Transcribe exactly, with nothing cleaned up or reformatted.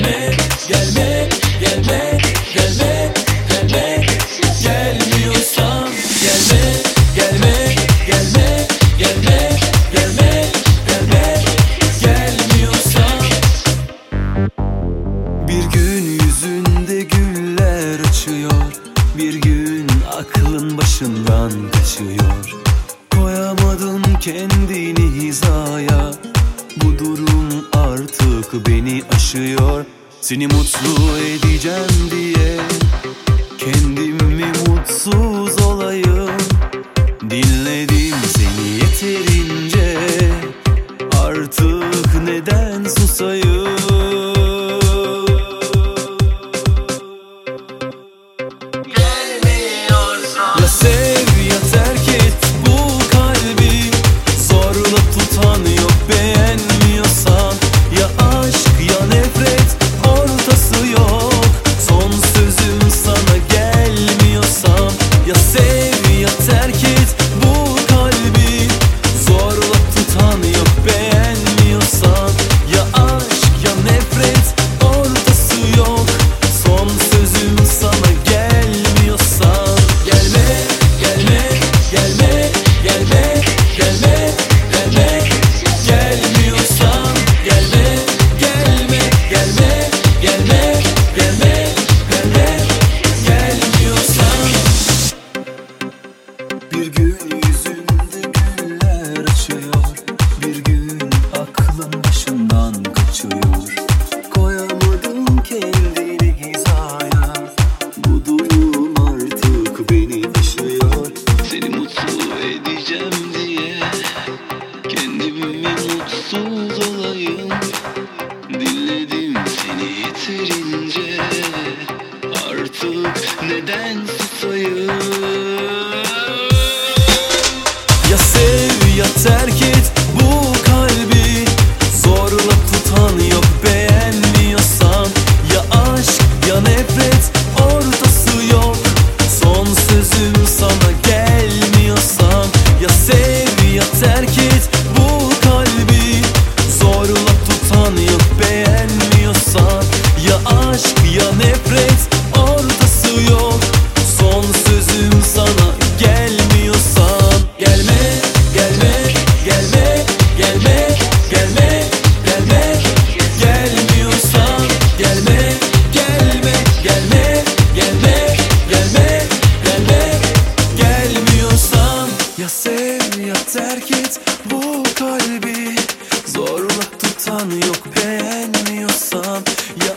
Gelme, gelme, gelme, gelme, gelme. Gelmiyorsan gelme, gelme, gelme, gelme, gelme, gelme. Gelmiyorsan. Bir gün yüzünde güller açıyor, bir gün aklın başından kaçıyor. Koyamadın kendini hizaya, bu durum artık beni aşıyor. Seni mutlu edeceğim diye kendimi mutsuz olayım. Dinledim seni yeterince, artık neden susayım? Gelmiyorsan ya sev ya terk et bu kalbi, zorla tutan yok beğenmiyorsan. Ya aşk ya nefret, ortası yok. Son sözüm sana gelmiyorsam. Ya sev ya terk et bu kalbi, zorla tutan yok beğenmiyorsan. Ya aşk ya nefret, ortası yok. Son sözüm sana gelmiyorsan. Gelme, gelme, gelme, gelme, gelme, gelme. Gelmiyorsan gelme, gelme, gelme, gelme, gelme, gelme. Gelmiyorsan. Bir gün yüzünde güller açıyor, bir gün aklın başından kaçıyor. Koyamadım kendini hizaya, bu durum artık beni aşıyor. Seni mutlu edeceğim diye kendimi mutsuz olayım. Dinledim seni yeterince, artık neden susayım? Ya sev ya terk et bu kalbi, zorla tutan yok beğenmiyorsan. Ya aşk ya nefret, ortası yok. Son sözüm sana gelmiyorsan. Ya sev ya terk et bu kalbi, zorla tutan yok beğenmiyorsan. Ya aşk ya nefret, ortası yok. Son sözüm sana gelmiyorsan. Gelme, gelme, gelme, gelme, gelme, gelme. Gelmiyorsan gelme, gelme, gelme, gelme, gelme, gelme. Gelmiyorsan ya sev ya terk et bu kalbi, zorla tutan yok beğenmiyorsan. Ya